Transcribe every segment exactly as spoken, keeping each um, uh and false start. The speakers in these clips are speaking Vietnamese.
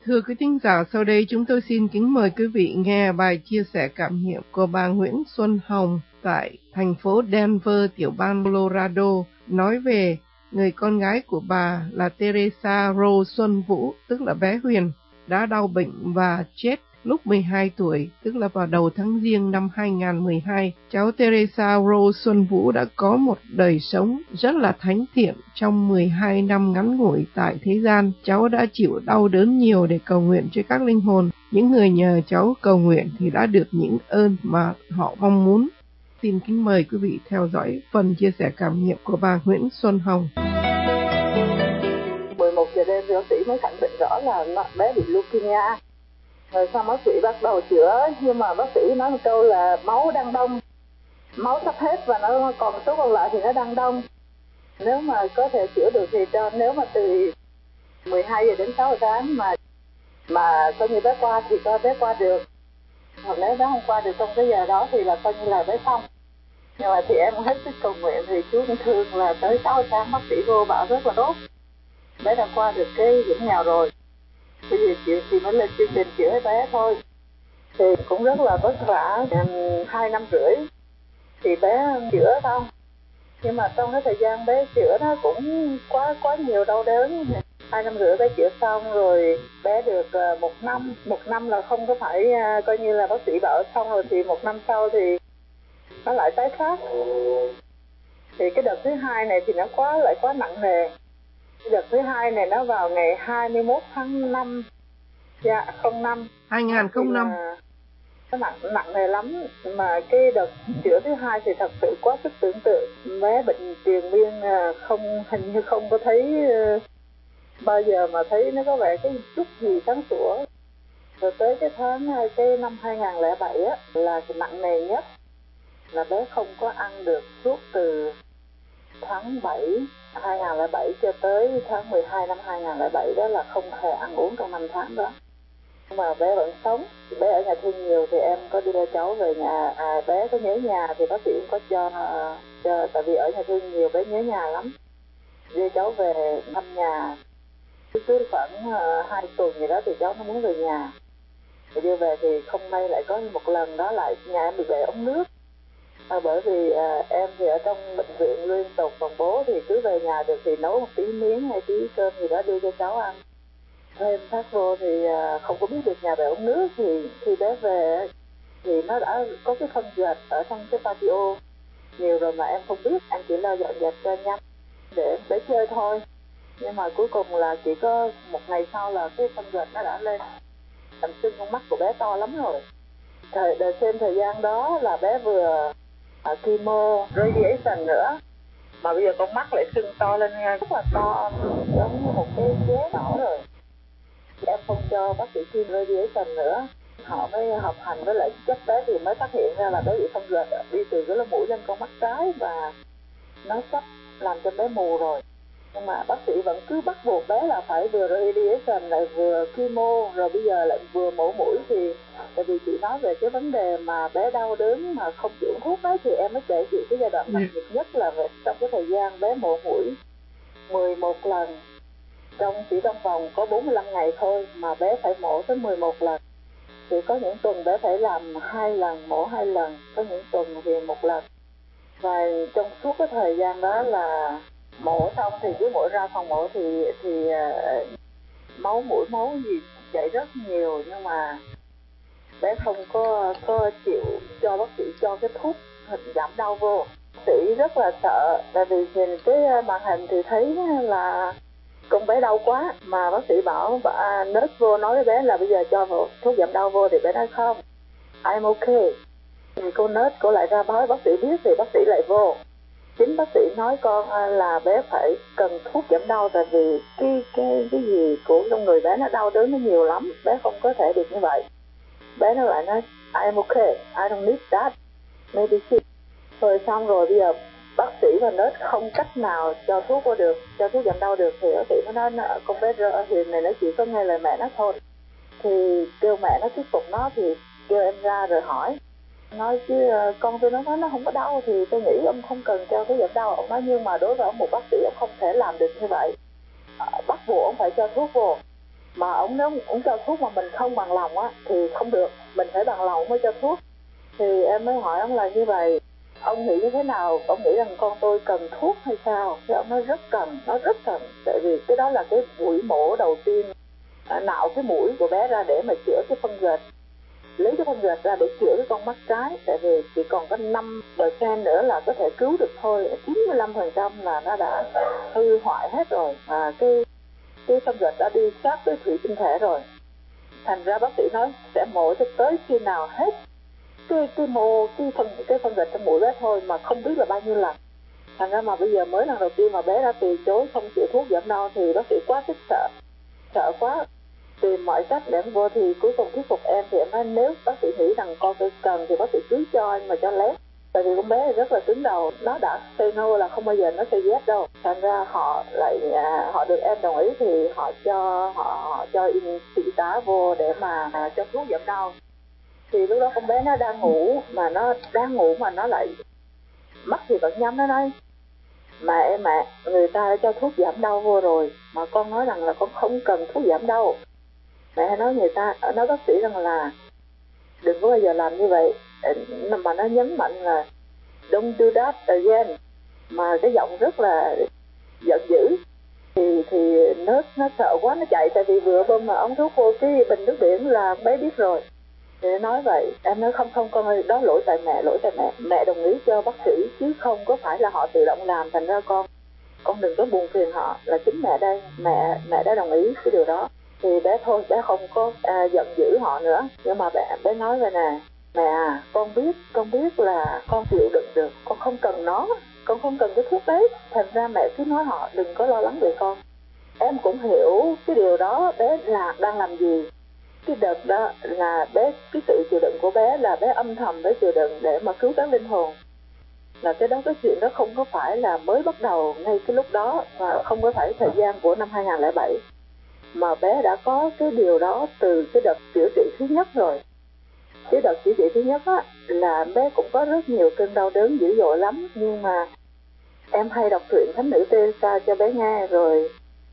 Thưa quý thính giả, sau đây chúng tôi xin kính mời quý vị nghe bài chia sẻ cảm nghiệm của bà Nguyễn Xuân Hồng tại thành phố Denver, tiểu bang Colorado, nói về người con gái của bà là Teresa Rose Xuân Vũ, tức là bé Huyền, đã đau bệnh và chết lúc mười hai tuổi, tức là vào đầu tháng Giêng năm hai nghìn không trăm mười hai. Cháu Teresa Rose Xuân Vũ đã có một đời sống rất là thánh thiện trong mười hai năm ngắn ngủi tại thế gian. Cháu đã chịu đau đớn nhiều để cầu nguyện cho các linh hồn. Những người nhờ cháu cầu nguyện thì đã được những ơn mà họ mong muốn. Xin kính mời quý vị theo dõi phần chia sẻ cảm nghiệm của bà Nguyễn Xuân Hồng. mười một giờ đêm bác sĩ mới khẳng định rõ là bé bị leukemia. Rồi sau bác sĩ bắt đầu chữa, nhưng mà bác sĩ nói một câu là máu đang đông, máu sắp hết và nó còn một số còn lại thì nó đang đông. Nếu mà có thể chữa được thì cho, nếu mà từ mười hai giờ đến sáu giờ sáng mà mà coi như bé qua thì cho bé qua được. Hoặc nếu bé không qua được trong cái giờ đó thì là coi như là bé xong. Nhưng mà thì em hết sức cầu nguyện thì chú cũng thương là tới sáu giờ sáng bác sĩ vô bảo rất là tốt. Bé đã qua được cái hiểm nghèo rồi. Bây giờ chịu thì mới lên chương trình chữaให้bé thôi. Thì cũng rất là vất vả, hai năm rưỡi thì bé chữa xong. Nhưng mà trong cái thời gian bé chữa nó cũng quá quá nhiều đau đớn. Hai năm rưỡi bé chữa xong rồi bé được một năm. Một năm là không có phải coi như là bác sĩ bảo xong rồi thì một năm sau thì nó lại tái phát. Thì cái đợt thứ hai này thì nó quá lại quá nặng nề. Cái đợt thứ hai này nó vào ngày hai mươi mốt tháng năm. Dạ, không năm. hai nghìn không trăm năm. Nó nặng, nặng nề lắm. Mà cái đợt chữa thứ hai thì thật sự quá sức tưởng tượng. Bé bệnh triền miên không, hình như không có thấy bao giờ mà thấy nó có vẻ cái chút gì sáng sủa. Rồi tới cái tháng, cái năm hai nghìn không trăm lẻ bảy á, là nặng nề nhất. Là bé không có ăn được suốt từ tháng bảy hai nghìn không trăm lẻ bảy cho tới tháng mười hai năm hai nghìn không trăm lẻ bảy, đó là không hề ăn uống trong năm tháng đó. Nhưng mà bé vẫn sống. Bé ở nhà thương nhiều thì em có đưa cháu về nhà. À, bé có nhớ nhà thì bác sĩ cũng có cho, cho tại vì ở nhà thương nhiều bé nhớ nhà lắm. Đưa cháu về thăm nhà. Cứ khoảng uh, hai tuần gì đó thì cháu nó muốn về nhà. Thì đưa về thì không may lại có một lần đó lại nhà em bị bể ống nước. À, bởi vì à, em thì ở trong bệnh viện liên tục, còn bố thì cứ về nhà được thì nấu một tí miếng hay tí cơm gì đó đưa cho cháu ăn. Thêm thác vô thì à, không có biết được nhà bể ống nước, thì khi bé về thì nó đã có cái phân dệt ở trong cái patio nhiều rồi mà em không biết, em chỉ lo dọn dẹp cho nhanh để bé chơi thôi. Nhưng mà cuối cùng là chỉ có một ngày sau là cái phân dệt nó đã lên, tầm xương con mắt của bé to lắm rồi. Thời đợt trên thời gian đó là bé vừa uh, chemo radiation nữa, mà bây giờ con mắt lại sưng to lên rất là to, giống như một cái vé nhỏ rồi. Em không cho bác sĩ chemo radiation nữa, họ mới hợp hành với lại chất bé thì mới phát hiện ra là bé bị phân dệt đi từ cái lỗ mũi lên con mắt trái và nó sắp làm cho bé mù rồi. Nhưng mà bác sĩ vẫn cứ bắt buộc bé là phải vừa radiation lại vừa chemo, rồi bây giờ lại vừa mổ mũi. Thì tại vì chị nói về cái vấn đề mà bé đau đớn mà không chịu thuốc đấy, thì em mới kể chị cái giai đoạn nặng nhất nhất là về trong cái thời gian bé mổ mũi mười một lần, trong chỉ trong vòng có bốn mươi lăm ngày thôi mà bé phải mổ tới mười một lần. Thì có những tuần bé phải làm hai lần, mổ hai lần, có những tuần thì một lần. Và trong suốt cái thời gian đó là mổ xong thì cứ mỗi ra phòng mổ thì thì uh, máu mũi máu gì chảy rất nhiều, nhưng mà bé không có có chịu cho bác sĩ cho cái thuốc giảm đau vô. Bác sĩ rất là sợ, tại vì nhìn cái màn hình thì thấy là con bé đau quá, mà bác sĩ bảo bà nurse vô nói với bé là bây giờ cho vào thuốc giảm đau vô, thì bé nói không, I'm okay. Thì cô nurse cô lại ra báo bác sĩ biết thì bác sĩ lại vô. Chính bác sĩ nói con là bé phải cần thuốc giảm đau, tại vì cái cái cái gì của trong người bé nó đau đớn nó nhiều lắm, bé không có thể được như vậy. Bé nó lại nói I'm okay, I don't need that medicine. Rồi xong rồi bây giờ bác sĩ và nurse không cách nào cho thuốc vô được, cho thuốc giảm đau được, thì bác sĩ nó nói con bé Hiền này nó chỉ có nghe lời mẹ nó thôi. Thì kêu mẹ nó thuyết phục nó, thì kêu em ra rồi hỏi. Nói chứ con tôi nó nói nó không có đau thì tôi nghĩ ông không cần cho thuốc giảm đau. Ông nói nhưng mà đối với ông một bác sĩ ông không thể làm được như vậy, bắt buộc ông phải cho thuốc vô. mà ông nếu ông cho thuốc mà mình không bằng lòng á thì không được, mình phải bằng lòng mới cho thuốc. Thì em mới hỏi ông là như vậy, ông nghĩ như thế nào? Ông nghĩ rằng con tôi cần thuốc hay sao? Thì ông nói rất cần, nó rất cần, tại vì cái đó là cái buổi mổ đầu tiên à, nạo cái mũi của bé ra để mà chữa cái phân gệt, lấy cái phân gệt ra để chữa cái con mắt trái, tại vì chỉ còn có năm percent nữa là có thể cứu được thôi, chín mươi lăm phần trăm là nó đã hư hoại hết rồi, và cái cái phân gệt đã đi sát với thủy tinh thể rồi. Thành ra bác sĩ nói sẽ mổ cho tới khi nào hết cái cái mô cái phân cái phân gạch trong mũi bé thôi, mà không biết là bao nhiêu lần. Thành ra mà bây giờ mới lần đầu tiên mà bé đã từ chối không chịu thuốc giảm đau thì bác sĩ quá sức sợ, sợ quá, tìm mọi cách để vô. Thì cuối cùng thuyết phục em, thì em nói nếu bác sĩ nghĩ rằng con tôi cần thì bác sĩ cứ cho, nhưng mà cho lép, tại vì con bé rất là cứng đầu, nó đã say no là không bao giờ nó say yes đâu. Thành ra họ lại à, họ được em đồng ý thì họ cho họ, họ cho in y tá vô để mà à, cho thuốc giảm đau. Thì lúc đó con bé nó đang ngủ, mà nó đang ngủ mà nó lại mắt thì vẫn nhắm. Nó nói mà em ạ, à, người ta đã cho thuốc giảm đau vô rồi mà con nói rằng là con không cần thuốc giảm đau. Mẹ nói người ta nói bác sĩ rằng là đừng có bao giờ làm như vậy, mà nó nhấn mạnh là don't do that again, mà cái giọng rất là giận dữ. Thì thì nó nó sợ quá, nó chạy, tại vì vừa bơm mà ống thuốc vô cái bình nước biển là bé biết rồi. Thì nói vậy, em nói không không con ơi, đó lỗi tại mẹ, lỗi tại mẹ, mẹ đồng ý cho bác sĩ chứ không có phải là họ tự động làm, thành ra con con đừng có buồn phiền họ, là chính mẹ đây, mẹ mẹ đã đồng ý cái điều đó. Thì bé thôi, bé không có à, giận dữ họ nữa, nhưng mà bé bé nói vậy nè, mẹ à, con biết con biết là con chịu đựng được, con không cần nó, con không cần cái thuốc đấy, thành ra mẹ cứ nói họ đừng có lo lắng về con. Em cũng hiểu cái điều đó bé là đang làm gì. Cái đợt đó là bé, cái sự chịu đựng của bé là bé âm thầm bé chịu đựng để mà cứu các linh hồn, là cái đó, cái chuyện đó không có phải là mới bắt đầu ngay cái lúc đó, và không có phải thời gian của năm hai không không bảy, mà bé đã có cái điều đó từ cái đợt chữa trị thứ nhất rồi. Cái đợt chữa trị thứ nhất á là bé cũng có rất nhiều cơn đau đớn dữ dội lắm, nhưng mà em hay đọc truyện Thánh nữ Teresa cho bé nghe, rồi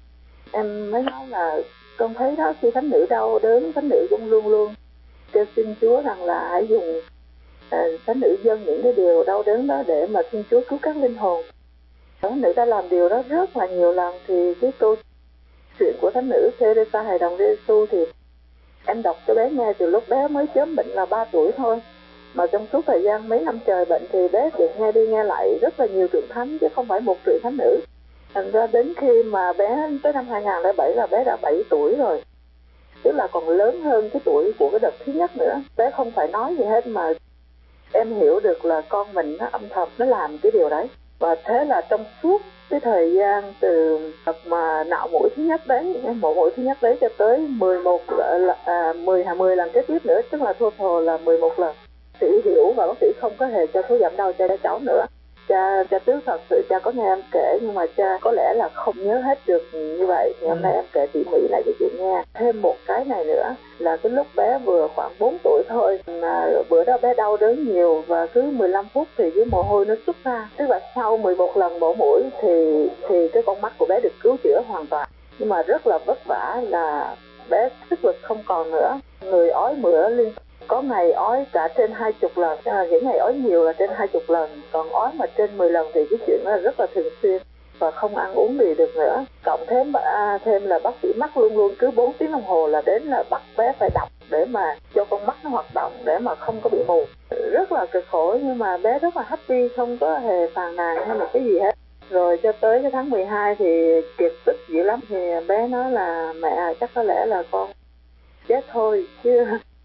em mới nói là con thấy đó, khi thánh nữ đau đớn, thánh nữ cũng luôn luôn kêu xin Chúa rằng là hãy dùng à, thánh nữ dâng những cái điều đau đớn đó để mà xin Chúa cứu các linh hồn. Thánh nữ đã làm điều đó rất là nhiều lần. Thì cái câu chuyện của thánh nữ Teresa hài đồng Giêsu thì em đọc cho bé nghe từ lúc bé mới chớm bệnh là ba tuổi thôi, mà trong suốt thời gian mấy năm trời bệnh thì bé được nghe đi nghe lại rất là nhiều truyện thánh, chứ không phải một truyện thánh nữ. Thành ra đến khi mà bé tới năm hai không không bảy là bé đã bảy tuổi rồi, tức là còn lớn hơn cái tuổi của cái đợt thứ nhất nữa. Bé không phải nói gì hết mà em hiểu được là con mình nó âm thầm nó làm cái điều đấy. Và thế là trong suốt cái thời gian từ đợt mà nạo mũi thứ nhất đấy, mổ mũi thứ nhất đấy cho tới mười một à, mười mười lần kế tiếp nữa, tức là total là mười một lần. Bác sĩ hiểu và bác sĩ không có hề cho thuốc giảm đau cho cháu nữa. Cha cha Tứ thật sự cha có nghe em kể, nhưng mà cha có lẽ là không nhớ hết được như vậy. Thì hôm nay em kể tỉ mỉ lại cho chị nghe. Thêm một cái này nữa là cái lúc bé vừa khoảng bốn tuổi thôi, mà bữa đó bé đau đớn nhiều và cứ mười lăm phút thì cái mồ hôi nó xuất ra. Tức là sau mười một lần mổ mũi thì thì cái con mắt của bé được cứu chữa hoàn toàn. Nhưng mà rất là vất vả là bé sức lực không còn nữa, người ói mửa liên tục. Có ngày ói cả trên hai chục lần, à, những ngày ói nhiều là trên hai chục lần, còn ói mà trên mười lần thì cái chuyện đó là rất là thường xuyên và không ăn uống gì được nữa. Cộng thêm à, thêm là bác sĩ mắt luôn luôn cứ bốn tiếng đồng hồ là đến là bắt bé phải đọc để mà cho con mắt nó hoạt động, để mà không có bị mù. Rất là cực khổ, nhưng mà bé rất là happy, không có hề phàn nàn hay một cái gì hết. Rồi cho tới cái tháng mười hai thì kiệt sức dữ lắm, thì bé nói là mẹ chắc có lẽ là con chết thôi chứ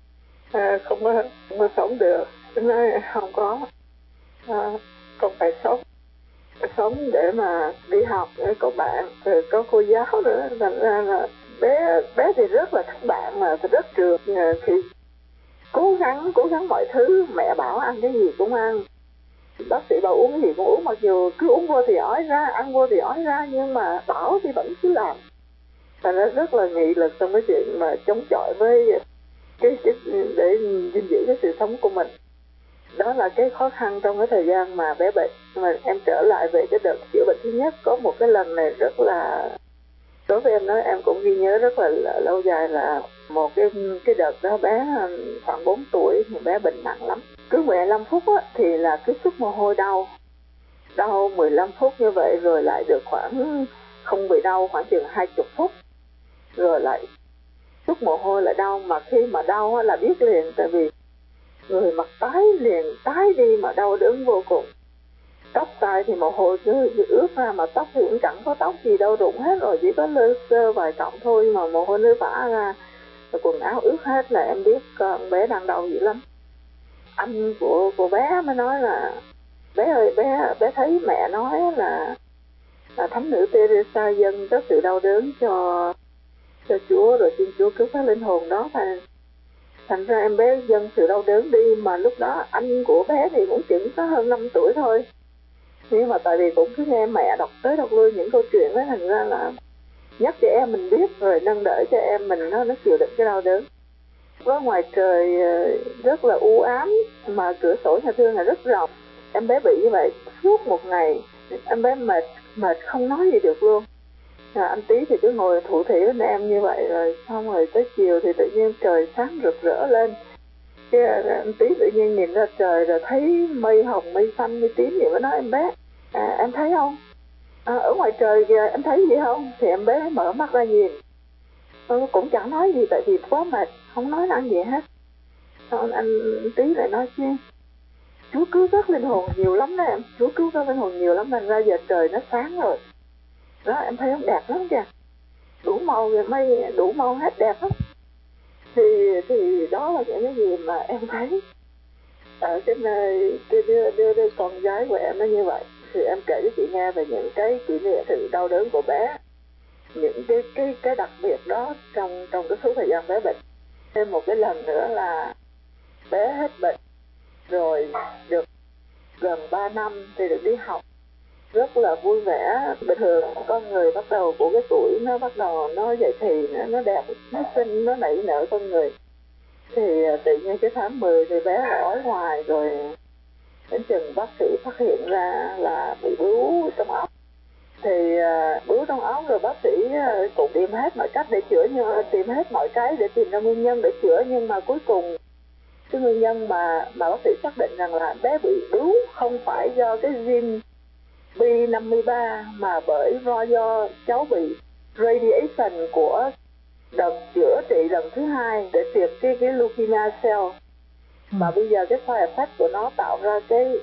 à, không, có, không có sống được. Nói không có, à, con phải sống, sống để mà đi học, để có bạn, rồi có cô giáo nữa. Thành ra là bé bé thì rất là thích bạn, mà thì rất trường, thì cố gắng cố gắng mọi thứ. Mẹ bảo ăn cái gì cũng ăn, bác sĩ bảo uống cái gì cũng uống, mặc dù cứ uống vô thì ói ra, ăn vô thì ói ra, nhưng mà bảo thì vẫn cứ làm. Thành ra rất là nghị lực trong cái chuyện mà chống chọi với cái, cái để gìn giữ cái sự sống của mình. Đó là cái khó khăn trong cái thời gian mà bé bệnh. Mà em trở lại về cái đợt chữa bệnh thứ nhất, có một cái lần này rất là đối với em nói em cũng ghi nhớ rất là, là lâu dài là một cái cái đợt đó bé khoảng bốn tuổi thì bé bệnh nặng lắm, cứ mười lăm phút á, thì là cứ xuất mồ hôi đau đau mười lăm phút như vậy, rồi lại được khoảng không bị đau khoảng chừng hai mươi phút, rồi lại xuất mồ hôi lại đau, mà khi mà đau á, là biết liền, tại vì người mặt tái liền tái đi mà đau đớn vô cùng. Tóc tai thì mồ hôi cứ ướt ra, mà tóc thì cũng chẳng có tóc gì đâu, rụng hết rồi, chỉ có lơ sơ vài cọng thôi mà mồ hôi nó vã ra, rồi quần áo ướt hết, là em biết con bé đang đau dữ lắm. Anh của cô bé mới nói là bé ơi, bé bé thấy mẹ nói là là thánh nữ Teresa dâng có sự đau đớn cho cho Chúa, rồi xin Chúa cứu các linh hồn đó, thành thành ra em bé dâng sự đau đớn đi. Mà lúc đó anh của bé thì cũng chỉ có hơn năm tuổi thôi, nhưng mà tại vì cũng cứ nghe mẹ đọc tới đọc lui những câu chuyện đó, thành ra là nhắc cho em mình biết, rồi nâng đỡ cho em mình nó nó chịu đựng cái đau đớn. Có ngoài trời rất là u ám, mà cửa sổ nhà thương là rất rộng. Em bé bị như vậy suốt một ngày, em bé mệt mệt không nói gì được luôn. À, anh Tý thì cứ ngồi thủ thỉ với em như vậy, rồi xong rồi tới chiều thì tự nhiên trời sáng rực rỡ lên. Cái anh Tý tự nhiên nhìn ra trời rồi thấy mây hồng, mây xanh, mây tím vậy, mới nói em bé, à, em thấy không? À, ở ngoài trời kìa, em thấy gì không? Thì em bé mở mắt ra nhìn. Tôi cũng chẳng nói gì, tại vì quá mệt, không nói năng gì hết. Xong anh Tý lại nói chứ, Chúa cứu các linh hồn nhiều lắm đó em, Chúa cứu các linh hồn nhiều lắm, thành ra giờ trời nó sáng rồi. Đó, em thấy không, đẹp lắm kìa, đủ màu kìa, mây đủ màu hết, đẹp lắm. Thì thì đó là những cái gì mà em thấy ở cái nơi đưa, đưa, đưa, đưa con gái của em nó như vậy. Thì em kể cho chị nghe về những cái kỷ niệm, sự đau đớn của bé, những cái cái cái đặc biệt đó trong trong cái số thời gian bé bệnh. Thêm một cái lần nữa là bé hết bệnh rồi được gần ba năm thì được đi học, rất là vui vẻ. Bình thường con người bắt đầu của cái tuổi nó bắt đầu nó dậy thì nó, nó đẹp, nó xinh, nó nảy nở con người. Thì tự nhiên cái tháng mười thì bé lại ói hoài, rồi đến chừng bác sĩ phát hiện ra là bị bướu trong óc. Thì uh, bướu trong óc, rồi bác sĩ uh, cũng tìm hết mọi cách để chữa, nhưng tìm hết mọi cái để tìm ra nguyên nhân để chữa, nhưng mà cuối cùng cái nguyên nhân mà mà bác sĩ xác định rằng là bé bị bướu không phải do cái gene B năm mươi ba, mà bởi do do cháu bị radiation của đợt chữa trị lần thứ hai để triệt cái cái leukemia cell. Mà bây giờ cái side effect của nó tạo ra cái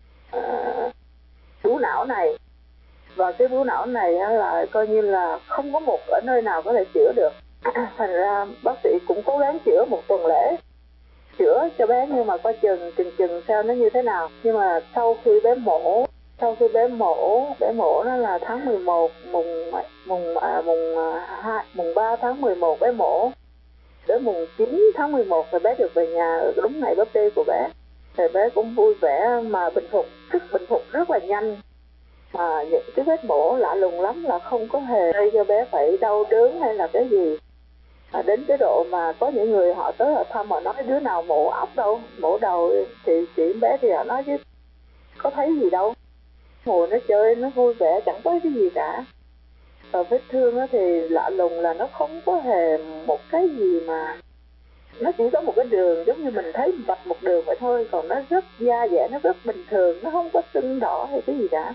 uh, bướu não này, và cái bướu não này là coi như là không có một ở nơi nào có thể chữa được. Thành ra bác sĩ cũng cố gắng chữa một tuần lễ, chữa cho bé, nhưng mà coi chừng chừng chừng sao nó như thế nào. Nhưng mà sau khi bé mổ sau khi bé mổ bé mổ nó là tháng mười một, mùng mùng à, mùng hai mùng ba tháng mười một bé mổ, đến mùng chín tháng mười một thì bé được về nhà đúng ngày birthday của bé. Thì bé cũng vui vẻ mà bình phục, sức bình phục rất là nhanh. Mà những cái vết mổ lạ lùng lắm, là không có hề gây cho bé phải đau đớn hay là cái gì. À, đến cái độ mà có những người họ tới họ thăm, họ nói đứa nào mổ óc đâu, mổ đầu thì chị bé thì họ nói chứ có thấy gì đâu, ngồi nó chơi nó vui vẻ chẳng có cái gì cả. Và vết thương thì lạ lùng là nó không có hề một cái gì, mà nó chỉ có một cái đường giống như mình thấy vạch một đường vậy thôi, còn nó rất da dẻ, nó rất bình thường, nó không có sưng đỏ hay cái gì cả,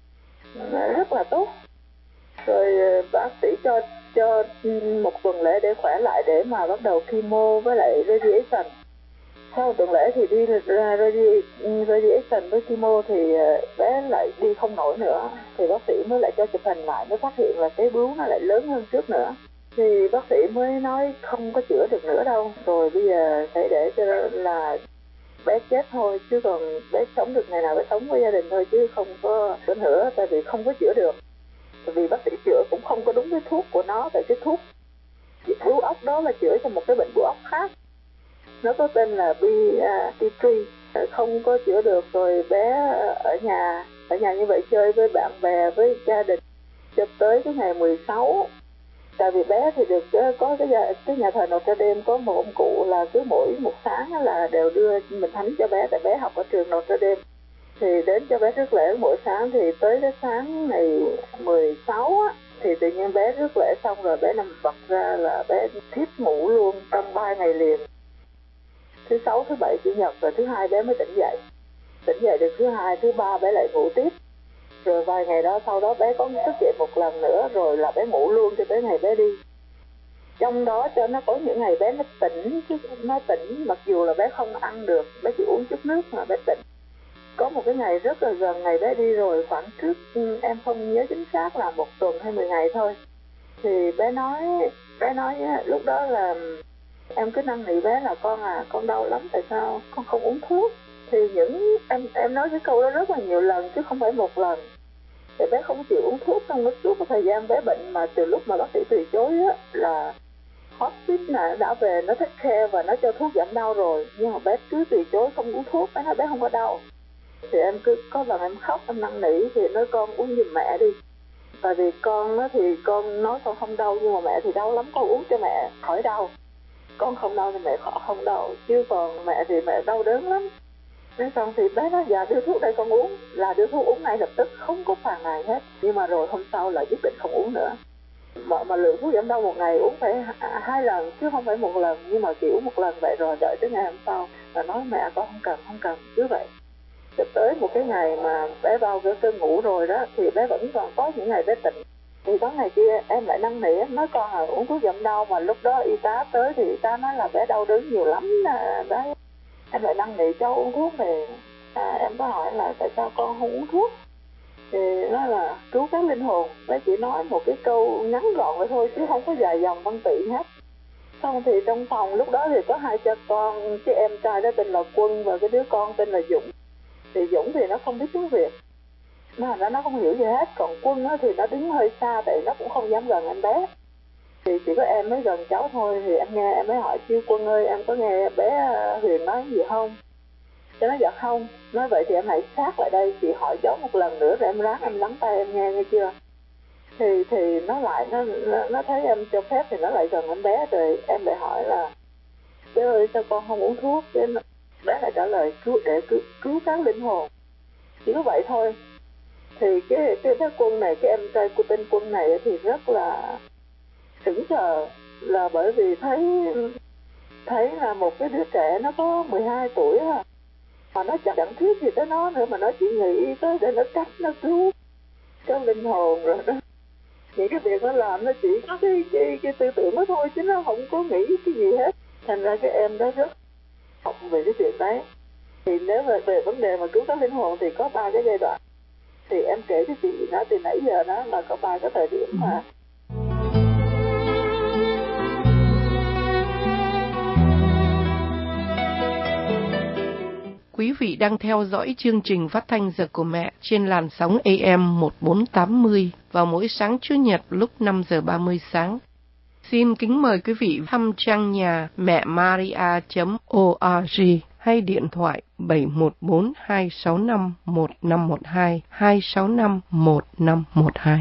nó rất là tốt. Rồi bác sĩ cho cho một tuần lễ để khỏe lại, để mà bắt đầu chemo với lại radiation. Sau một tuần lễ thì đi ra radiation với chemo thì bé lại đi không nổi nữa. Thì bác sĩ mới lại cho chụp hình lại, mới phát hiện là cái bướu nó lại lớn hơn trước nữa. Thì bác sĩ mới nói không có chữa được nữa đâu, rồi bây giờ phải để cho là bé chết thôi, chứ còn bé sống được ngày nào bé sống với gia đình thôi, chứ không có chữa nữa, tại vì không có chữa được. Tại vì bác sĩ chữa cũng không có đúng cái thuốc của nó, tại cái thuốc bướu óc đó là chữa cho một cái bệnh bướu óc khác, nó có tên là B ba, không có chữa được. Rồi bé ở nhà ở nhà như vậy chơi với bạn bè với gia đình cho tới cái ngày mười sáu. Tại vì bé thì được có cái nhà, cái nhà thờ Notre Dame có một ông cụ là cứ mỗi một sáng là đều đưa mình thánh cho bé, tại bé học ở trường Notre Dame. Thì đến cho bé rước lễ mỗi sáng, thì tới cái sáng ngày mười sáu á, Thì tự nhiên bé rước lễ xong rồi bé nằm vật ra là bé thiếp ngủ luôn trong ba ngày liền. Thứ sáu, thứ bảy, chủ nhật, rồi thứ hai bé mới tỉnh dậy. Tỉnh dậy được thứ hai, thứ ba bé lại ngủ tiếp. Rồi vài ngày đó sau đó bé có thức dậy một lần nữa rồi là bé ngủ luôn cho tới ngày bé đi. Trong đó cho nó có những ngày bé nó tỉnh, chứ nó tỉnh mặc dù là bé không ăn được, bé chỉ uống chút nước mà bé tỉnh. Có một cái ngày rất là gần ngày bé đi rồi, khoảng trước em không nhớ chính xác là một tuần hay mười ngày thôi. Thì bé nói, bé nói lúc đó là em cứ năn nỉ bé là con à, con đau lắm, tại sao con không uống thuốc? Thì những em em nói cái câu đó rất là nhiều lần chứ không phải một lần. Thì bé không chịu uống thuốc trong cái suốt cái thời gian bé bệnh, mà từ lúc mà bác sĩ từ chối á, là hospice là đã về nó take care và nó cho thuốc giảm đau rồi, nhưng mà bé cứ từ chối không uống thuốc. Bé nói bé không có đau. Thì em cứ có lần em khóc, em năn nỉ thì nói con uống giùm mẹ đi, tại vì con á thì con nói con không đau, nhưng mà mẹ thì đau lắm, con uống cho mẹ khỏi đau. Con không đau thì mẹ không đau, chứ còn mẹ thì mẹ đau đớn lắm. Nên xong thì bé nói dạ đưa thuốc đây con uống, là đưa thuốc uống ngay lập tức, không có phàn nàn hết. Nhưng mà rồi hôm sau lại quyết định không uống nữa. Mà, mà lượng thuốc giảm đau một ngày uống phải hai lần chứ không phải một lần. Nhưng mà kiểu một lần vậy rồi đợi tới ngày hôm sau là nói mẹ con không cần, không cần, cứ vậy. Cho tới một cái ngày mà bé vào cái cơn ngủ rồi đó, thì bé vẫn còn có những ngày bé tỉnh. Thì có ngày kia em lại năn nỉ, em nói con là uống thuốc giảm đau, mà lúc đó y tá tới thì y tá nói là bé đau đớn nhiều lắm đấy. Em lại năn nỉ cháu uống thuốc thì à, em có hỏi là tại sao con không uống thuốc? Thì nó là cứu các linh hồn. Bé chỉ nói một cái câu ngắn gọn vậy thôi chứ không có dài dòng văn tự hết. Xong thì trong phòng lúc đó thì có hai cha con, cái em trai đó tên là Quân và cái đứa con tên là Dũng. Thì Dũng thì nó không biết tiếng Việt, nó nó không hiểu gì hết. Còn Quân thì nó đứng hơi xa tại nó cũng không dám gần em bé. Thì chỉ có em mới gần cháu thôi. Thì em nghe em mới hỏi chứ Quân ơi, em có nghe bé Huyền nói gì không? Cho nó dạ không. Nói vậy thì em hãy sát lại đây, chị hỏi cháu một lần nữa rồi em ráng em lắng tay em nghe, nghe chưa? Thì thì nó lại nó nó thấy em cho phép thì nó lại gần em bé. Rồi em lại hỏi là bé ơi sao con không uống thuốc? Chứ bé lại trả lời cứu để cứu, cứu các linh hồn. Chỉ có vậy thôi. Thì cái cái bé Quân này, cái em trai của tên Quân này thì rất là sững sờ, là bởi vì thấy thấy là một cái đứa trẻ nó có mười hai tuổi à, mà nó chẳng chẳng thiết gì tới nó nữa, mà nó chỉ nghĩ tới để nó cách nó cứu cái linh hồn rồi đó. Những cái việc nó làm nó chỉ có cái cái cái tư tưởng đó thôi chứ nó không có nghĩ cái gì hết. Thành ra cái em đó rất học về cái chuyện đấy. Thì nếu mà về vấn đề mà cứu các linh hồn thì có ba cái giai đoạn. Thì em kể cho chị nói từ nãy giờ đó là có ba cái thời điểm mà Quý vị đang theo dõi chương trình phát thanh Giờ của Mẹ trên làn sóng A M một bốn tám mươi vào mỗi sáng Chủ nhật lúc năm giờ ba mươi sáng. Xin kính mời quý vị thăm trang nhà mẹ maria chấm org hay điện thoại bảy một bốn hai sáu năm một năm một hai hai sáu năm một năm một hai.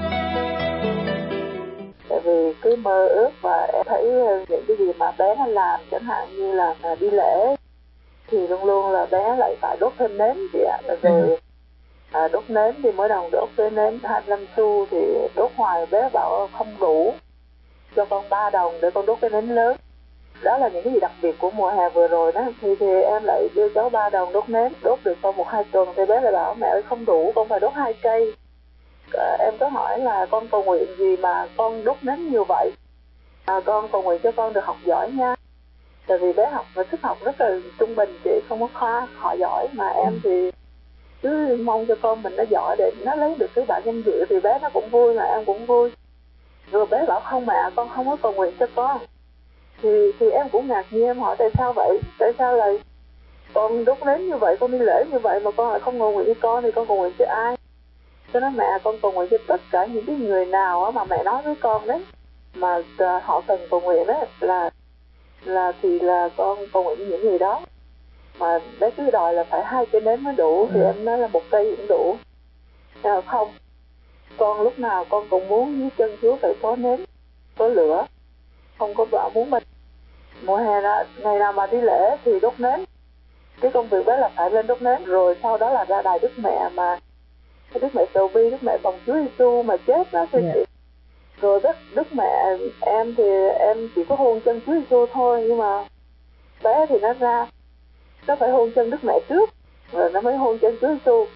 Tại vì cứ mơ ước và em thấy những cái gì mà bé nó làm, chẳng hạn như là đi lễ thì luôn luôn là bé lại phải đốt thêm nến chị ạ. Rồi à, đốt nến thì mới đầu đốt cái nến hai mươi lăm xu thì đốt hoài, bé bảo không đủ, cho con ba đồng để con đốt cái nến lớn. Đó là những cái gì đặc biệt của mùa hè vừa rồi đó. Thì, thì em lại đưa cháu ba đồng đốt nến, đốt được sau một hai tuần thì bé lại bảo mẹ ơi không đủ, con phải đốt hai cây. À, em có hỏi là con cầu nguyện gì mà con đốt nến nhiều vậy? À, con cầu nguyện cho con được học giỏi nha. Tại vì bé học và sức học rất là trung bình chị, không có khoa họ giỏi, mà em thì cứ mong cho con mình nó giỏi để nó lấy được cái bảng danh dự thì bé nó cũng vui mà em cũng vui. Rồi bé bảo không mẹ, con không có cầu nguyện cho con. Thì thì em cũng ngạc nhiên, em hỏi tại sao vậy? Tại sao lại con đốt nến như vậy, con đi lễ như vậy mà con lại không cầu nguyện cho con, thì con cầu nguyện cho ai? Cho nó mẹ, con cầu nguyện cho tất cả những cái người nào mà mẹ nói với con đấy mà họ cần cầu nguyện đấy, là là thì là con cầu nguyện với những người đó. Mà bé cứ đòi là phải hai cây nến mới đủ, thì em nói là một cây cũng đủ. À, không, con lúc nào con cũng muốn dưới chân Chúa phải có nến, có lửa, không có bảo muốn mình. Mùa hè đó, ngày nào mà đi lễ thì đốt nến. Cái công việc bé là phải lên đốt nến, rồi sau đó là ra đài Đức Mẹ, mà cái Đức Mẹ Từ Bi, Đức Mẹ Bồng Chúa Giêsu mà chết đó thưa chị. Rồi đức, đức mẹ em thì em chỉ có hôn chân Chúa Giêsu thôi, nhưng mà bé thì nó ra nó phải hôn chân đức mẹ trước rồi nó mới hôn chân Chúa Giêsu.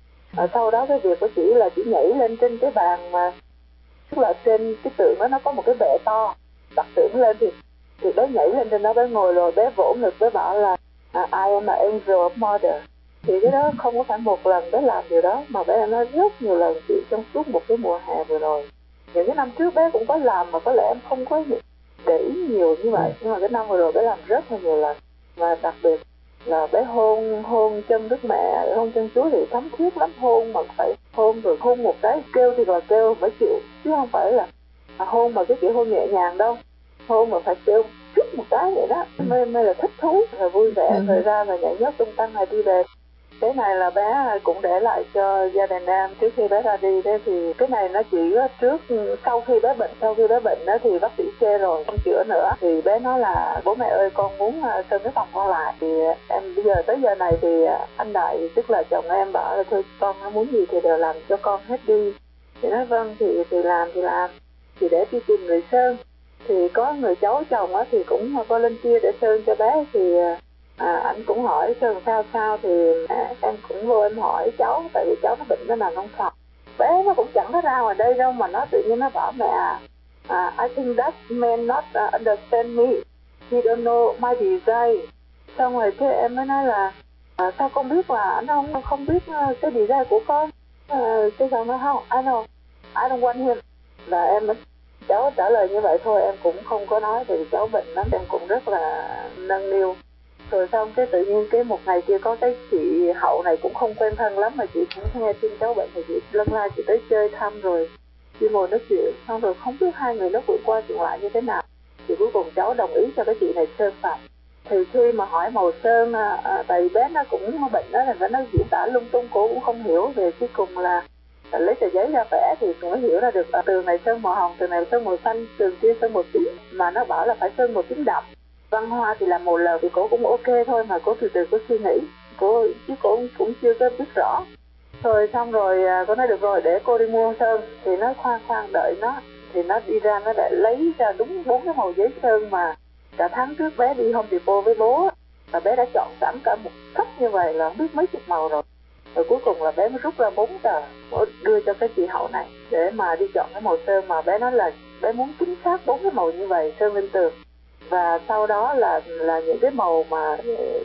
Ở sau đó cái việc của chị là chỉ nhảy lên trên cái bàn mà tức là trên cái tượng đó nó có một cái bệ to, đặt tượng lên thì thì bé nhảy lên trên đó, bé ngồi rồi bé vỗ ngực, bé bảo là I am an angel of mother. Thì cái đó không có phải một lần bé làm điều đó, mà bé nói rất nhiều lần chị trong suốt một cái mùa hè vừa rồi. Những cái năm trước bé cũng có làm mà có lẽ em không có để ý nhiều như vậy, nhưng mà cái năm vừa rồi bé làm rất là nhiều lần. Và đặc biệt là bé hôn hôn chân Đức Mẹ, hôn chân Chúa thì thấm thiết lắm, hôn mà phải hôn rồi hôn một cái kêu thì là kêu phải chịu, chứ không phải là hôn mà cái kiểu hôn nhẹ nhàng đâu, hôn mà phải kêu chút một cái vậy đó mới mới là thích thú rồi vui vẻ, thời ra là nhảy nhót tung tăng này đi về. Cái này là bé cũng để lại cho gia đình em trước khi bé ra đi đấy. Thì cái này nó chỉ trước sau khi bé bệnh sau khi bé bệnh đó thì bác sĩ chê rồi không chữa nữa, thì bé nói là bố mẹ ơi con muốn sơn cái phòng con lại. Thì em bây giờ tới giờ này thì anh Đại tức là chồng em bảo là thôi con nó muốn gì thì đều làm cho con hết đi. Thì nói vâng, thì thì làm thì làm thì để đi tìm người sơn. Thì có người cháu chồng á thì cũng qua lên kia để sơn cho bé. Thì à, anh cũng hỏi sơn sao sao thì à, em cũng vô em hỏi cháu, tại vì cháu nó bệnh nó nằm trong phòng. Bé nó cũng chẳng có ra ngoài đây đâu mà nó tự nhiên nó bảo mẹ à, I think that man not uh, understand me, he don't know my desire. Xong rồi cái em mới nói là à, sao con biết là anh không không biết cái desire của con. À, cái sao nó không I know I don't want him. Là em mới cháu trả lời như vậy thôi, em cũng không có nói vì cháu bệnh lắm, em cũng rất là nâng niu. Rồi xong cái tự nhiên cái một ngày kia có cái chị Hậu này cũng không quen thân lắm mà chị cũng nghe tin cháu bệnh thì chị lân la chị tới chơi thăm rồi chị ngồi nói chuyện, xong rồi không biết hai người nó vượt qua chuyện lại như thế nào. Thì cuối cùng cháu đồng ý cho cái chị này sơn phòng. Thì khi mà hỏi màu sơn à, tại vì bé nó cũng bệnh đó là nó diễn tả lung tung, cô cũng không hiểu. Về cuối cùng là lấy tờ giấy ra vẽ thì cũng mới hiểu ra được à, tường này sơn màu hồng, tường này sơn màu xanh, tường kia sơn màu tím, mà nó bảo là phải sơn màu tím đậm. Văn hoa thì làm màu lờ thì cô cũng ok thôi, mà cô từ từ cô suy nghĩ, cô chứ cô cũng, cũng chưa có biết rõ. Rồi xong rồi à, cô nói được rồi để cô đi mua sơn. Thì nó khoan khoan đợi nó, thì nó đi ra nó lại lấy ra đúng bốn cái màu giấy sơn mà cả tháng trước bé đi Home Depot với bố và bé đã chọn sẵn cả một sách như vậy là không biết mấy chục màu rồi. Rồi cuối cùng là bé mới rút ra bốn tờ đưa cho cái chị Hậu này để mà đi chọn cái màu sơn, mà bé nói là bé muốn chính xác bốn cái màu như vậy sơn lên tường. Và sau đó là là những cái màu mà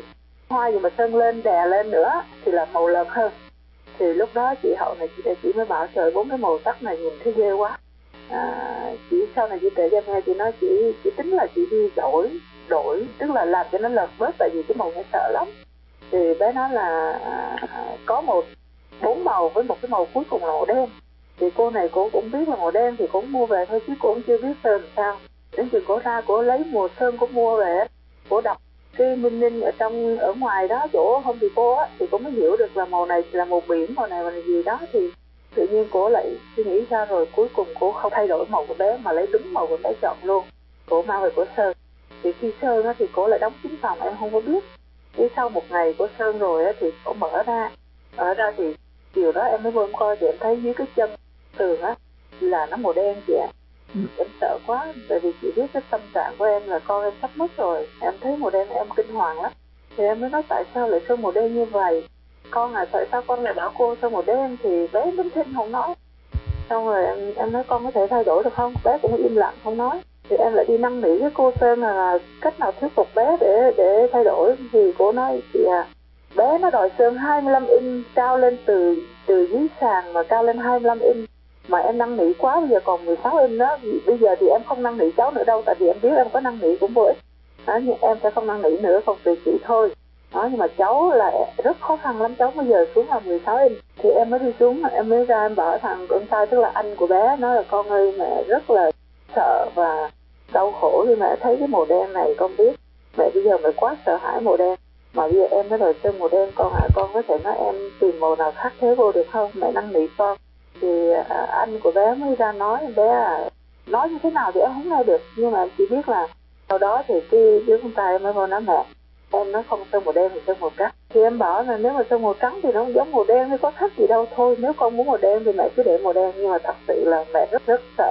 hoa gì mà sơn lên đè lên nữa thì là màu lợt hơn. Thì lúc đó chị Hậu này chị chị mới bảo trời, bốn cái màu sắc này nhìn thấy ghê quá. À, chị sau này chị kể cho em nghe, chị nói chị chị tính là chị đi đổi đổi tức là làm cho nó lợt bớt, tại vì cái màu này sợ lắm. Thì bé nói là à, có một bốn màu với một cái màu cuối cùng là màu đen. Thì cô này cô cũng biết là màu đen thì cũng mua về thôi chứ cô cũng chưa biết sơn làm sao. Đến chừng cô ra cô lấy mùa sơn cô mua về, cô đọc cái minh ninh ở trong ở ngoài đó chỗ Home Depot á, thì cô mới hiểu được là màu này là màu biển, màu này là gì đó. Thì tự nhiên cô lại suy nghĩ ra, rồi cuối cùng cô không thay đổi màu của bé mà lấy đúng màu của bé chọn luôn. Cô mang về cô sơn. Thì khi sơn á thì cô lại đóng kín phòng, em không có biết. Thì sau một ngày cô sơn rồi á thì cô mở ra mở ra thì chiều đó em mới vô em coi thì em thấy dưới cái chân tường á là nó màu đen chị ạ. Ừ. Em sợ quá, tại vì chị biết cái tâm trạng của em là con em sắp mất rồi, em thấy màu đen em kinh hoàng lắm. Thì em mới nói tại sao lại sơn màu đen như vậy con à, tại sao con lại bảo cô sơn màu đen. Thì bé đứng thinh không nói. Xong rồi em em nói con có thể thay đổi được không, bé cũng im lặng không nói. Thì em lại đi năn nỉ với cô Sơn là cách nào thuyết phục bé để để thay đổi. Thì cô nói chị à, bé nó đòi sơn hai mươi lăm inch cao lên từ từ dưới sàn mà cao lên hai mươi lăm inch, mà em năn nỉ quá, bây giờ còn mười sáu inch đó. Bây giờ thì em không năn nỉ cháu nữa đâu, tại vì em biết em có năn nỉ cũng vô ích đó, nhưng em sẽ không năn nỉ nữa, không tùy chị thôi đó. Nhưng mà cháu là rất khó khăn lắm, cháu bây giờ xuống là mười sáu inch. Thì em mới đi xuống, em mới ra em bảo thằng con trai tức là anh của bé, nói là con ơi mẹ rất là sợ và đau khổ khi mẹ thấy cái màu đen này. Con biết mẹ bây giờ mẹ quá sợ hãi màu đen, mà bây giờ em mới đòi sơn màu đen. Con à, con có thể nói em tìm màu nào khác thế vô được không, mẹ năn nỉ con. Thì à, anh của bé mới ra nói, bé à, nói như thế nào thì em không nghe được, nhưng mà em chỉ biết là sau đó thì cái đứa con trai em mới vô nói mẹ em nó không sơn màu đen thì sơn màu trắng. Thì em bảo là nếu mà sơn màu trắng thì nó không giống màu đen, nó có khác gì đâu, thôi nếu con muốn màu đen thì mẹ cứ để màu đen. Nhưng mà thật sự là mẹ rất rất sợ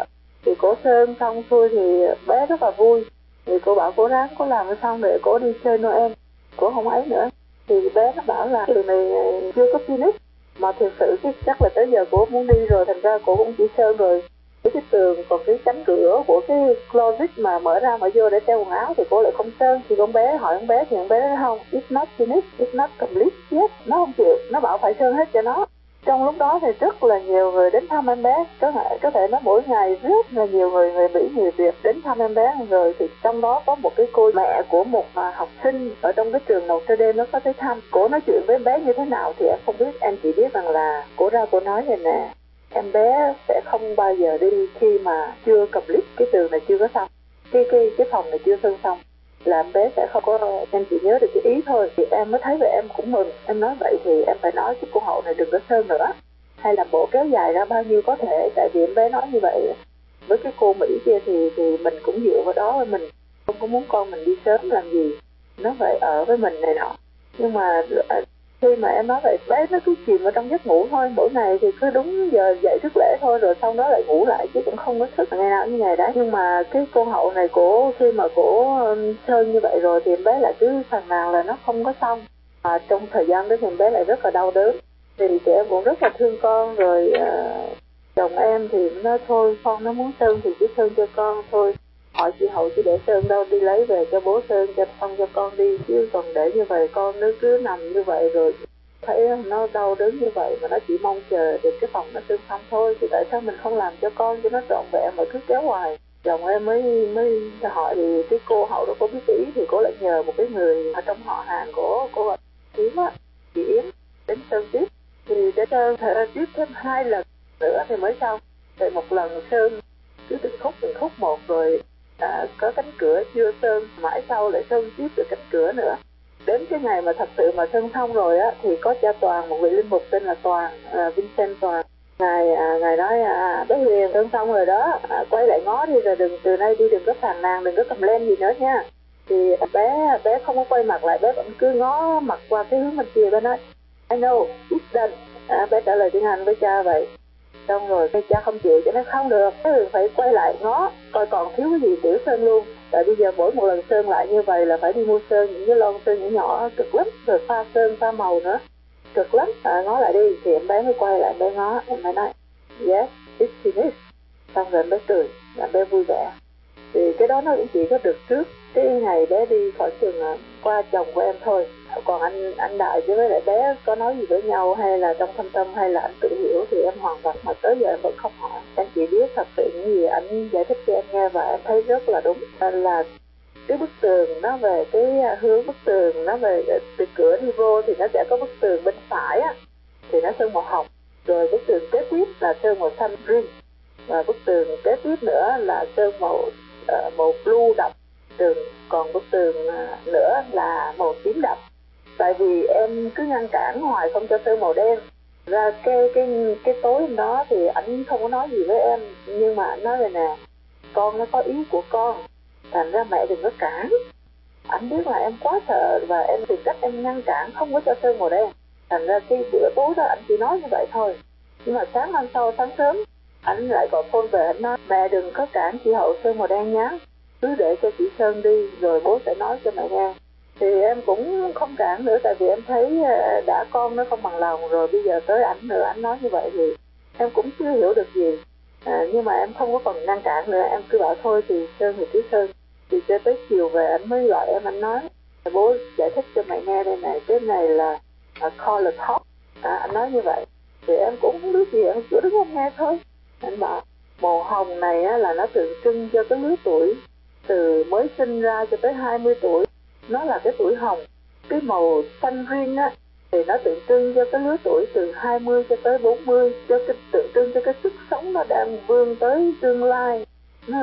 Thì cô sơn xong xuôi thì bé rất là vui. Thì cô bảo cô ráng cô làm xong để cô đi chơi Noel. Cô không ấy nữa. Thì bé nó bảo là từ này chưa có finish. Mà thực sự cái chắc là tới giờ cô muốn đi rồi, thành ra cô cũng chỉ sơn rồi cái, cái tường, còn cái cánh cửa của cái closet mà mở ra mở vô để treo quần áo thì cô lại không sơn. Thì con bé hỏi con bé thì con bé nói không, it's not finished, it's not complete yet. Nó không chịu, nó bảo phải sơn hết cho nó. Trong lúc đó thì rất là nhiều người đến thăm em bé, có thể có thể nói mỗi ngày rất là nhiều người, người Mỹ, người Việt đến thăm em bé. Rồi thì trong đó có một cái cô mẹ của một à, học sinh ở trong cái trường Notre Dame nó có tới thăm. Cô nói chuyện với em bé như thế nào thì em không biết, em chỉ biết rằng là cô ra cô nói này nè, em bé sẽ không bao giờ đi khi mà chưa complete, cái tường này chưa có xong, cái cái cái phòng này chưa sơn xong là em bé sẽ không có. Em chỉ nhớ được cái ý thôi thì em mới thấy vậy, em cũng mừng. Em nói vậy thì em phải nói cái cô hậu này đừng có sơn nữa, hay là bộ kéo dài ra bao nhiêu có thể, tại vì em bé nói như vậy với cái cô Mỹ kia thì thì mình cũng dựa vào đó, mình không có muốn con mình đi sớm làm gì, nó phải ở với mình này nọ. Nhưng mà khi mà em nói vậy, bé nó cứ chìm ở trong giấc ngủ thôi, mỗi ngày thì cứ đúng giờ dậy thức lễ thôi, rồi sau đó lại ngủ lại chứ cũng không có thức ngày nào như ngày đấy. Nhưng mà cái cô hậu này cổ khi mà cổ sơn như vậy rồi thì em bé lại cứ phàn nàn là nó không có xong. À, trong thời gian đó thì em bé lại rất là đau đớn. Thì chị em cũng rất là thương con rồi. À, chồng em thì nói thôi con nó muốn sơn thì cứ sơn cho con thôi, hỏi chị hậu chứ để sơn đâu, đi lấy về cho bố sơn cho xong cho con đi, chứ còn để như vậy con nó cứ nằm như vậy rồi thấy nó đau đớn như vậy mà nó chỉ mong chờ được cái phòng nó sơn xong thôi. Thì tại sao mình không làm cho con cho nó trọn vẹn mà cứ kéo hoài. Chồng em mới mới hỏi thì cái cô hậu đó có biết ý thì cô lại nhờ một cái người ở trong họ hàng của cô gọi Yến á, chị Yến đến sơn tiếp. Thì để sơn tiếp thêm hai lần nữa thì mới xong. Rồi một lần sơn cứ từng khúc từng khúc một, rồi à, có cánh cửa chưa sơn, mãi sau lại sơn tiếp được cánh cửa nữa. Đến cái ngày mà thật sự mà sơn xong rồi á thì có cha Toàn, một vị linh mục tên là Toàn, à, Vincent Toàn. Ngài à, ngài nói à, bé Huyền sơn xong rồi đó, à, quay lại ngó đi rồi đừng, từ nay đi đừng có phàn nàn, đừng có cầm lên gì nữa nha. Thì bé bé không có quay mặt lại, bé vẫn cứ ngó mặt qua cái hướng bên kia. Bé nói I know it's done. À, bé trả lời tiếng Anh với cha vậy. Xong rồi cái cha không chịu, cho nó không được, phải quay lại ngó coi còn thiếu cái gì tiểu sơn luôn. Tại bây giờ mỗi một lần sơn lại như vậy là phải đi mua sơn, những cái lon sơn nhỏ nhỏ cực lắm, rồi pha sơn pha màu nữa cực lắm. À, ngó lại đi thì em bé mới quay lại, em bé ngó, em bé nói yes it's finished. Xong rồi em bé cười, em bé vui vẻ. Thì cái đó nó cũng chỉ có được trước cái ngày bé đi khỏi trường qua chồng của em thôi. Còn anh anh Đại chứ với lại bé có nói gì với nhau hay là trong thâm tâm hay là anh tự hiểu thì em hoàn toàn mà tới giờ em vẫn không hỏi. Em chỉ biết thật sự những gì anh giải thích cho em nghe và em thấy rất là đúng. Là cái bức tường nó về cái hướng bức tường nó về từ cửa đi vô thì nó sẽ có bức tường bên phải á thì nó sơn màu hồng, rồi bức tường kế tiếp là sơn màu xanh green, và bức tường kế tiếp nữa là sơn màu uh, màu blue đậm tường, còn bức tường uh, nữa là màu tím đậm. Tại vì em cứ ngăn cản hoài không cho sơn màu đen. Ra cái cái cái tối hôm đó thì anh không có nói gì với em, nhưng mà anh nói vậy nè, con nó có ý của con, thành ra mẹ đừng có cản. Anh biết là em quá sợ và em tìm cách em ngăn cản không có cho sơn màu đen. Thành ra cái bữa tối đó anh chỉ nói như vậy thôi. Nhưng mà sáng hôm sau sáng sớm anh lại gọi phone về, anh nói mẹ đừng có cản chị Hậu sơn màu đen nhá, cứ để cho chị sơn đi rồi bố sẽ nói cho mẹ nghe. Thì em cũng không cản nữa, tại vì em thấy đã con nó không bằng lòng rồi, bây giờ tới ảnh nữa anh nói như vậy thì em cũng chưa hiểu được gì. À, nhưng mà em không có còn ngăn cản nữa, em cứ bảo thôi thì sơn thì cứ sơn. Thì cho tới chiều về anh mới gọi em, anh nói bố giải thích cho mẹ nghe đây này, cái này là uh, color talk. À, anh nói như vậy thì em cũng không biết gì, em cứ đứng không nghe thôi. Anh bảo màu hồng này á, là nó tượng trưng cho cái lứa tuổi từ mới sinh ra cho tới hai mươi tuổi, nó là cái tuổi hồng. Cái màu xanh riêng á thì nó tượng trưng cho cái lứa tuổi từ hai mươi cho tới bốn mươi, cho cái tượng trưng cho cái sức sống nó đang vươn tới tương lai, nó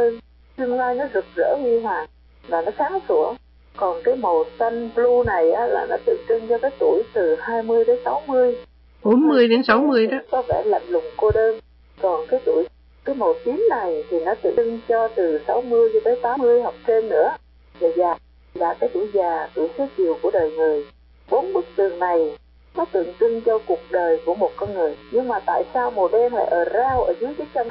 tương lai nó rực rỡ huy hoàng và nó sáng sủa. Còn cái màu xanh blue này á là nó tượng trưng cho cái tuổi từ hai mươi đến sáu mươi, bốn mươi đến sáu mươi đó, có vẻ lạnh lùng cô đơn. Còn cái tuổi cái màu tím này thì nó tượng trưng cho từ sáu mươi cho tới tám mươi hoặc trên nữa, và già là cái tuổi già, tuổi xế chiều của đời người. Bốn bức tường này nó tượng trưng cho cuộc đời của một con người. Nhưng mà tại sao màu đen lại ở rao ở dưới cái chân hết?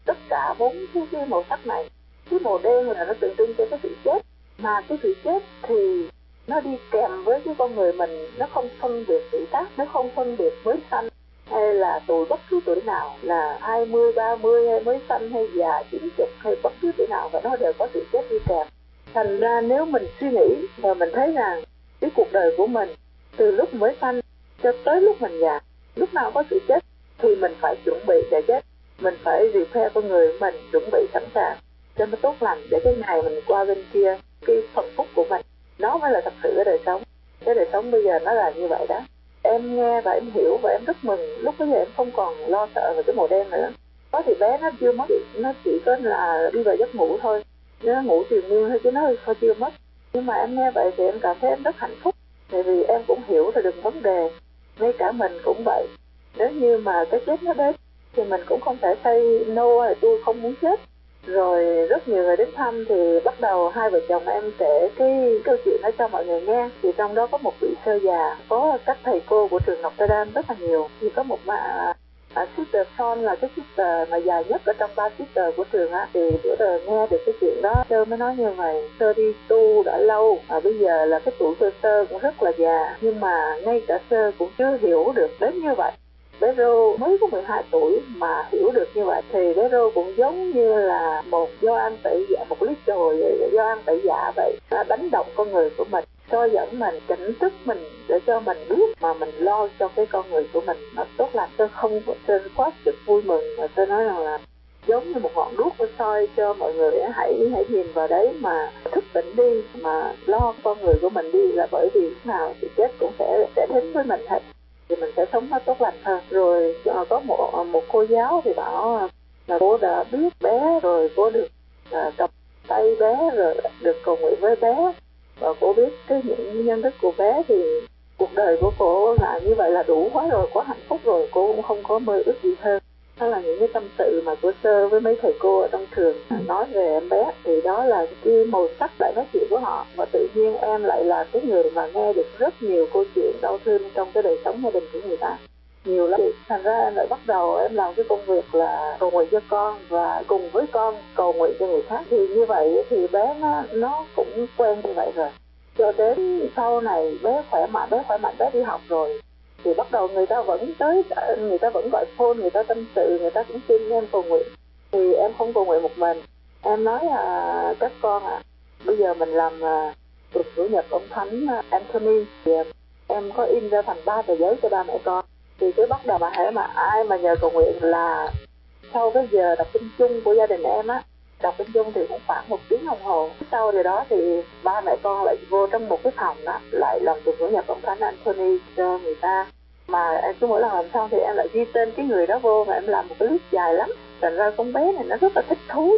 tất cả bốn cái, cái màu sắc này. Cái màu đen là nó tượng trưng cho cái sự chết, mà cái sự chết thì nó đi kèm với cái con người mình, nó không phân biệt tuổi tác, nó không phân biệt mới sanh hay là tuổi, bất cứ tuổi nào, là hai mươi, ba mươi hay mới sanh hay già, chín chục hay bất cứ tuổi nào, và nó đều có sự chết đi kèm. Thành ra nếu mình suy nghĩ và mình thấy rằng cái cuộc đời của mình từ lúc mới sanh cho tới lúc mình già, lúc nào có sự chết, thì mình phải chuẩn bị để chết. Mình phải repair con người của mình, chuẩn bị sẵn sàng cho nó tốt lành, để cái ngày mình qua bên kia, cái phần phúc của mình, nó mới là thật sự cái đời sống. Cái đời sống bây giờ nó là như vậy đó. Em nghe và em hiểu và em rất mừng. Lúc bây giờ em không còn lo sợ về cái màu đen nữa. Có thì bé nó chưa mất, nó chỉ có là đi vào giấc ngủ thôi, nó ngủ triền miên thôi chứ nó thôi chưa mất. Nhưng mà em nghe vậy thì em cảm thấy em rất hạnh phúc, tại vì em cũng hiểu ra được vấn đề. Ngay cả mình cũng vậy, nếu như mà cái chết nó đến thì mình cũng không thể say no là tôi không muốn chết. Rồi rất nhiều người đến thăm thì bắt đầu hai vợ chồng em kể cái câu chuyện đó cho mọi người nghe. Thì trong đó có một vị sơ già, có các thầy cô của trường Notre Dame rất là nhiều. Thì có một bà à, sister Son là cái sister mà dài nhất ở trong ba sister của trường á. Thì bữa giờ nghe được cái chuyện đó, sơ mới nói như vậy: sơ đi tu đã lâu, à, bây giờ là cái tuổi sơ sơ cũng rất là già, nhưng mà ngay cả sơ cũng chưa hiểu được đến như vậy. Bé Rô mới có mười hai tuổi mà hiểu được như vậy, thì bé Rô cũng giống như là một Gioan Tẩy Giả, một lít rồi Gioan Tẩy Giả vậy, nó đánh động con người của mình, soi dẫn mình, cảnh thức mình để cho mình biết mà mình lo cho cái con người của mình nó tốt lành. Tôi không tôi quá trực vui mừng, mà tôi nói rằng là giống như một ngọn đuốc nó soi cho mọi người, hãy hãy nhìn vào đấy mà thức tỉnh đi, mà lo con người của mình đi, là bởi vì lúc nào thì chết cũng sẽ sẽ đến với mình hết, thì mình sẽ sống nó tốt lành hơn. Rồi có một một cô giáo thì bảo là cô đã biết bé rồi, cô được à, cầm tay bé rồi được cầu nguyện với bé, và cô biết cái những nhân thức của bé, thì cuộc đời của cô là như vậy là đủ quá rồi, quá hạnh phúc rồi, cô cũng không có mơ ước gì hơn. Đó là những cái tâm sự mà cô sơ với mấy thầy cô ở trong trường nói về em bé. Thì đó là cái màu sắc lại nói chuyện của họ, và tự nhiên em lại là cái người mà nghe được rất nhiều câu chuyện đau thương trong cái đời sống gia đình của người ta, nhiều lắm. Thành ra em lại bắt đầu em làm cái công việc là cầu nguyện cho con, và cùng với con cầu nguyện cho người khác. Thì như vậy thì bé nó nó cũng quen như vậy rồi, cho đến sau này bé khỏe mạnh, bé khỏe mạnh bé đi học rồi, thì bắt đầu người ta vẫn tới, người ta vẫn gọi phone, người ta tâm sự, người ta cũng xin em cầu nguyện. Thì em không cầu nguyện một mình, em nói là các con ạ, à, bây giờ mình làm tuần chủ nhật ông Thánh Anthony, thì em có in ra thành ba tờ giấy cho ba mẹ con. Thì cứ bắt đầu mà hễ mà ai mà nhờ cầu nguyện là sau cái giờ đọc kinh chung của gia đình em á, đọc kinh chung thì cũng khoảng một tiếng đồng hồ. Sau rồi đó thì ba mẹ con lại vô trong một cái phòng đó, lại làm tuần chủ nhật ông Thánh Anthony cho người ta. Mà em cứ mỗi lần làm xong thì em lại ghi tên cái người đó vô, và em làm một cái list dài lắm. Thành ra con bé này nó rất là thích thú.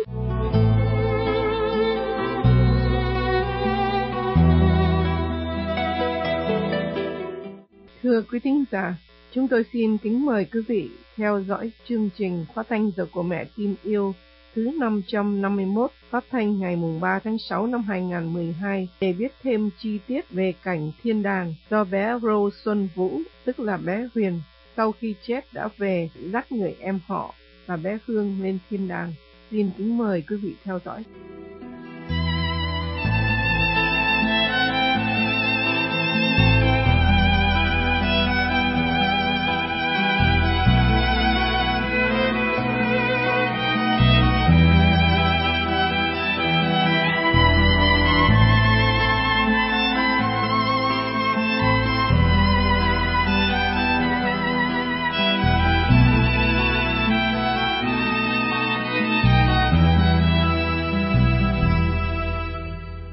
Thưa quý thính giả, chúng tôi xin kính mời quý vị theo dõi chương trình phát thanh Giờ của Mẹ Tin Yêu thứ năm trăm năm mươi mốt, phát thanh ngày ba tháng sáu năm hai nghìn không trăm mười hai, để biết thêm chi tiết về cảnh thiên đàng do bé Rose Xuân Vũ, tức là bé Huyền, sau khi chết đã về dắt người em họ là bé Hương lên thiên đàng. Xin kính mời quý vị theo dõi.